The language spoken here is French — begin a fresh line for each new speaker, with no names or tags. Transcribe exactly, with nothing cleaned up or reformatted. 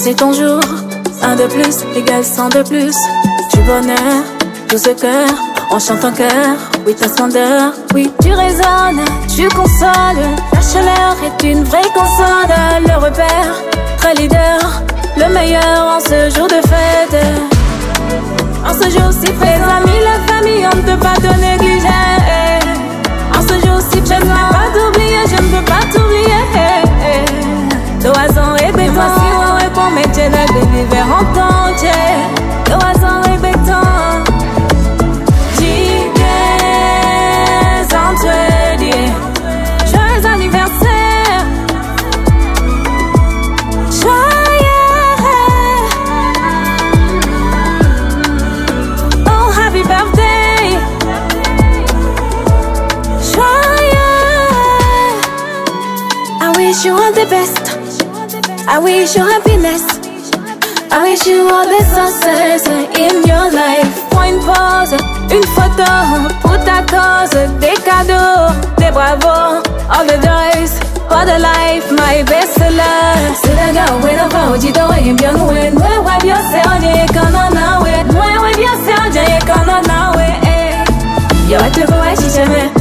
c'est ton jour. Un de plus égale cent de plus. Du bonheur, tout ce cœur, on chante en cœur. Oui, ta splendeur, oui, tu résonnes, tu consoles. La chaleur est une vraie console. Le repère, très leader, le meilleur en ce jour de fête. En ce jour si près, les amis, la famille, on ne peut pas te négliger. En ce jour si près, je ne peux pas t'oublier, je ne peux pas t'oublier. L'oiseau est béton, si on répond, mais tu es là de l'hiver en temps. L'oiseau est béton. J'y vais entre dieux. Joyeux anniversaire. Joyeux. Oh, happy birthday. Joyeux. I wish you all the best. I wish you happiness. I wish you all the success in your life. Point pause, une photo pour ta cause. Des cadeaux, des bravos, all the joys for the life, my best love. C'est la gare, ouais, la va, dis donc, et bien, ouais, ouais, ouais, bien, c'est un dieu, qu'on en a, ouais, ouais, ouais, bien, c'est un dieu, qu'on en a, ouais, eh. Yo, I took away, she said,